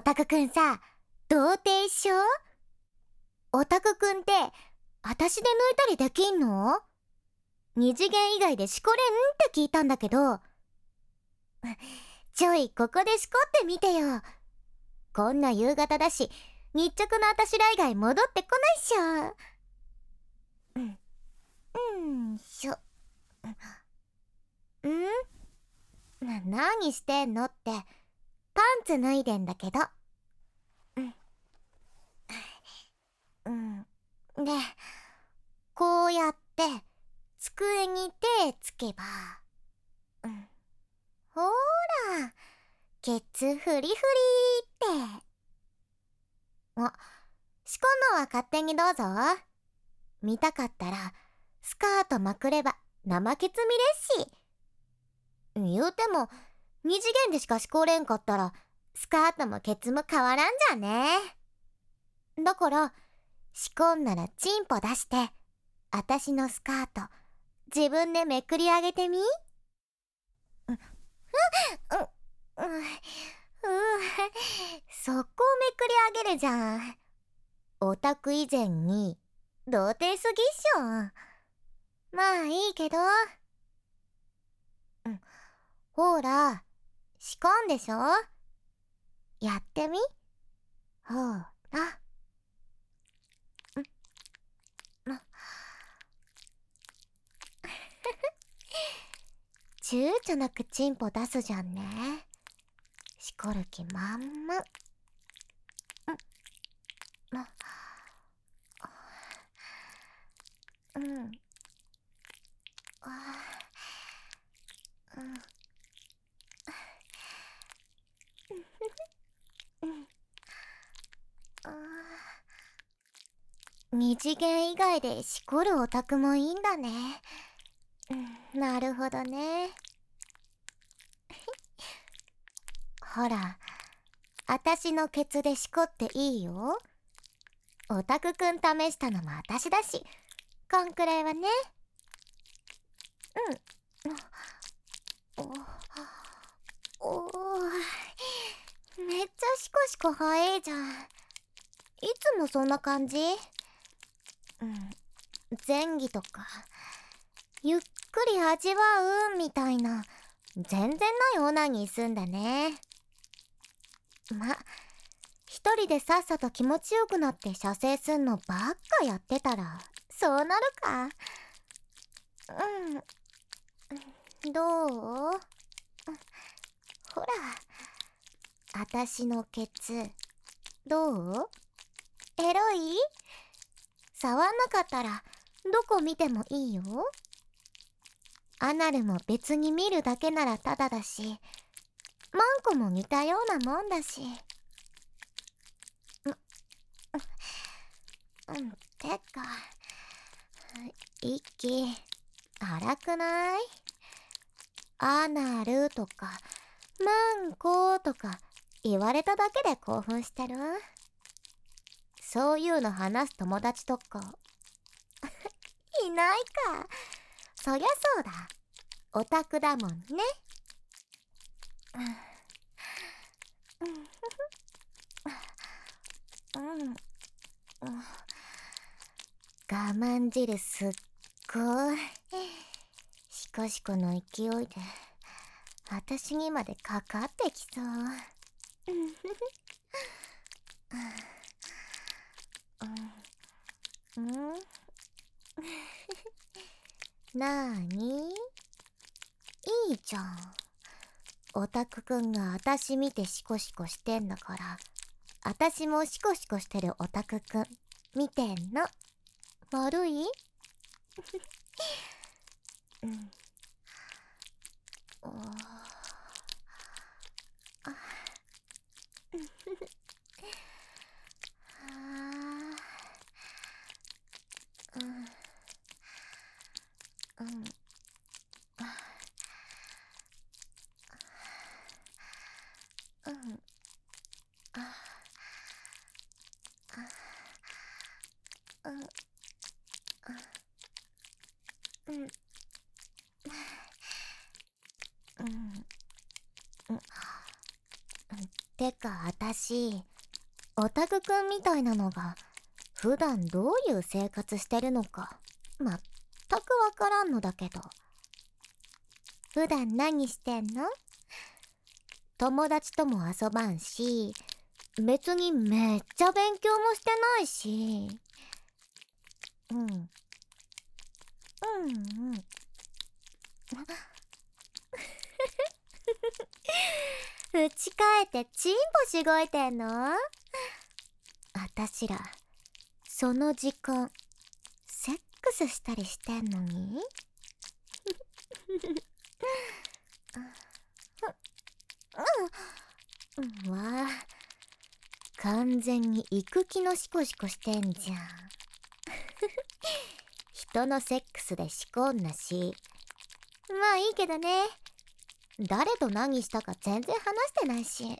タクくんさ、童貞っしょ？オタクくんって、あたしで抜いたりできんの？二次元以外でしこれんって聞いたんだけど。ちょい、ここでしこってみてよ。こんな夕方だし、日直のあたしら以外戻ってこないっしょ。しょ。何してんのって、パンツ脱いでんだけど。で、こうやって、机に手つけば、ほーら、ケツフリフリって。しこんのは勝手にどうぞ。見たかったら、スカートまくれば生ケツ見れっし。言うても、二次元でしかしこれんかったら、スカートもケツも変わらんじゃね。だから、しこんならチンポ出して、あたしのスカート、自分でめくり上げてみ。そこをめくり上げるじゃん。オタク以前に、童貞すぎっしょ。まあいいけど。ほら、しこんでしょ？やってみ？ほら。躊躇なくチンポ出すじゃんね。しこる気満々。二次元以外でしこるオタクもいいんだね。なるほどね。ほら、あたしのケツでしこっていいよ。オタクくん試したのもあたしだし、こんくらいはね。めっちゃシコシコ早えじゃん。いつもそんな感じ？前儀とか、ゆっくり味わうみたいな、全然ないオナニーすんだね。一人でさっさと気持ちよくなって射精すんのばっかやってたら、そうなるか。どう？ほら、あたしのケツ、どう？エロい？触んなかったら、どこ見てもいいよ。アナルも別に見るだけならタダだし、マンコも似たようなもんだし。てか、息、荒くない？アナルとか、マンコとか、言われただけで興奮してる？そういうの話す友達とか、いないか。そりゃそうだ。オタクだもんね。我慢汁すっごい。シコシコの勢いで、私にまでかかってきそう。なーに？いいじゃん。オタクくんがあたし見てシコシコしてんだから、あたしもシコシコしてるオタクくん見てんの。悪い？ってか私、オタクくんみたいなのが普段どういう生活してるのか全くわからんのだけど。普段何してんの？友達とも遊ばんし、別にめっちゃ勉強もしてないし。うん。うんうん。家帰ってチンポしごいてんの？あたしら、その時間、セックスしたりしてんのにわあ、完全に行く気のシコシコしてんじゃん。人のセックスでしこんなし。まあいいけどね。誰と何したか全然話してないし。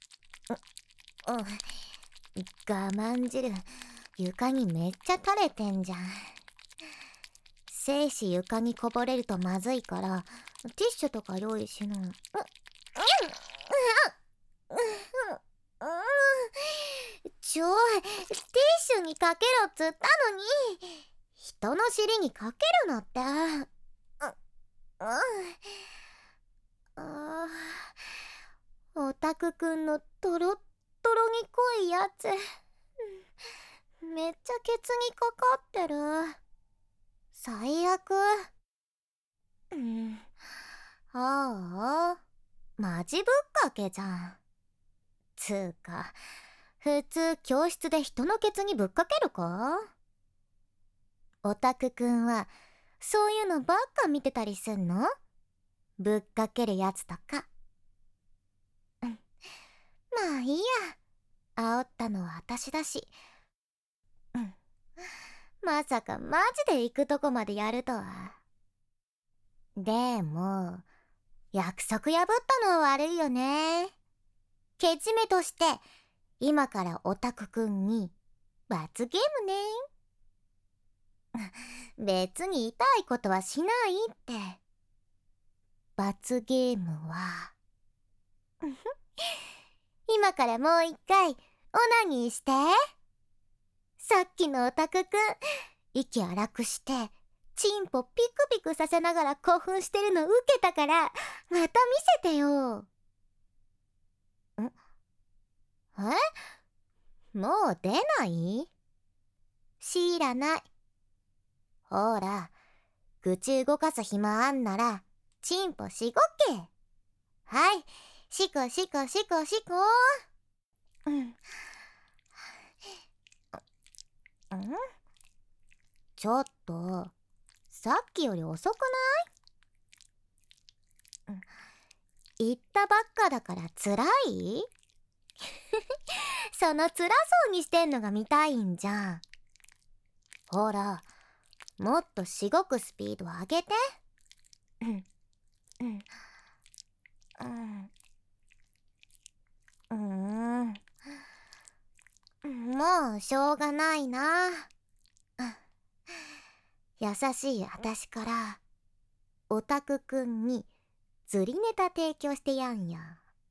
我慢汁、床にめっちゃ垂れてんじゃん。精子床にこぼれるとまずいから、ティッシュとか用意しの。ティッシュにかけろっつったのに、人の尻にかけるなって。オタクくんのトロットロに濃いやつ、めっちゃケツにかかってる。最悪。ああ、マジぶっかけじゃん。つうか、普通教室で人のケツにぶっかけるか？オタクくんはそういうのばっか見てたりすんの？ぶっかけるやつとか。まあいいや、煽ったのは私だし。まさかマジで行くとこまでやるとは。でも約束破ったのは悪いよね。ケチめとして今からオタクくんに罰ゲームね。別に痛いことはしないって。罰ゲームは今からもう一回オナニーして。さっきのオタクくん息荒くしてチンポピクピクさせながら興奮してるの受けたから、また見せてよ。もう出ない？知らない。ほら、口動かす暇あんならチンポしごけ。はい、しこしこしこしこ。ちょっと、さっきより遅くない？言ったばっかだから辛い？その辛そうにしてんのが見たいんじゃん。ほら、もっとしごくスピード上げて。もうしょうがないな。優しいあたしからオタクくんに釣りネタ提供してやんや。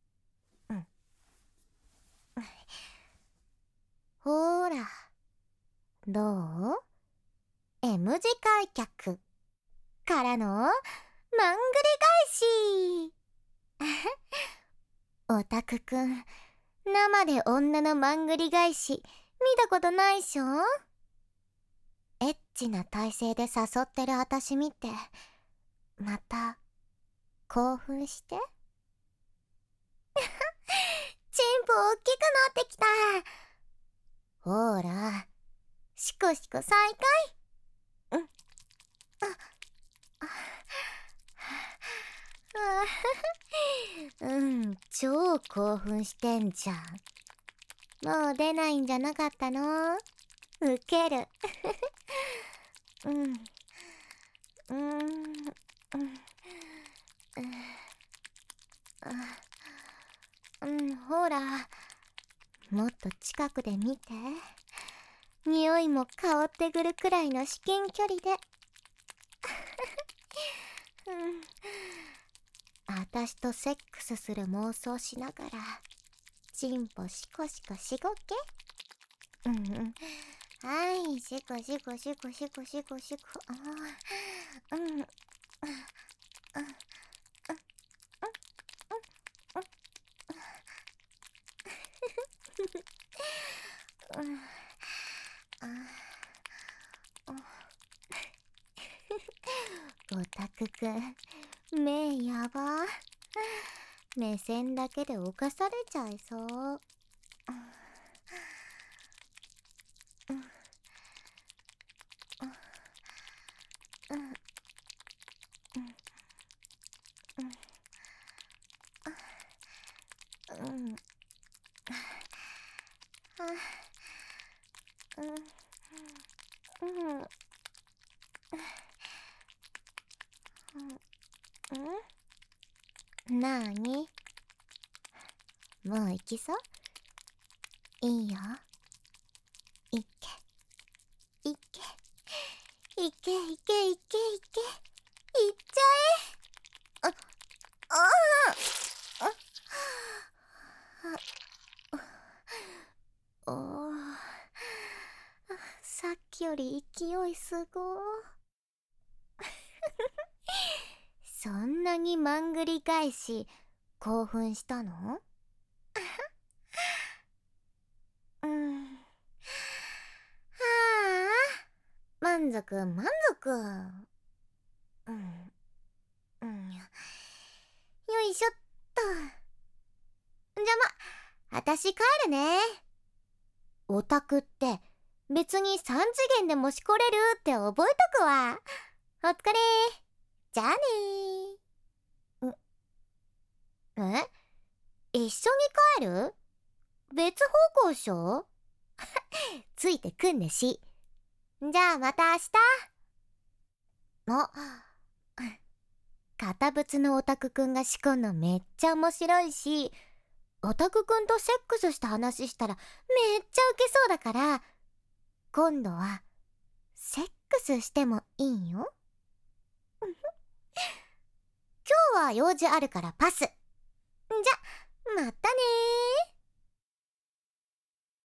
ほら、どう？ M 字開脚からのまんぐり返し。オタクくん、生で女のまんぐり返し見たことないっしょ？エッチな体勢で誘ってるあたし見て、また興奮して。チンポ大きくなってきた。ほら、シコシコ再開。超興奮してんじゃん。もう出ないんじゃなかったの？ウケる。ほら、もっと近くで見て。匂いも香ってくるくらいの至近距離で。あたしとセックスする妄想しながらチンポシコシコしごけ。はい、シコシコシコシコシコシコ。オタクくん、目やば。目線だけで犯されちゃいそう。なーに？もう行きそう？いいよ。いけいけいけいけいけいけ、いっちゃえ。さっきより勢いすごー。そんなにまんぐり返し興奮したの？はあ、満足満足。よいしょっと。じゃま、あたし帰るね。オタクって別に3次元でもしこれるって覚えとくわ。お疲れ。じゃあねー。一緒に帰る？別方向っしょ？ついてくんねし。じゃあまた明日。堅物のオタクくんが仕込んのめっちゃ面白いし、オタクくんとセックスした話したらめっちゃウケそうだから、今度はセックスしてもいいよ。今日は用事あるからパス。じゃ、またねー。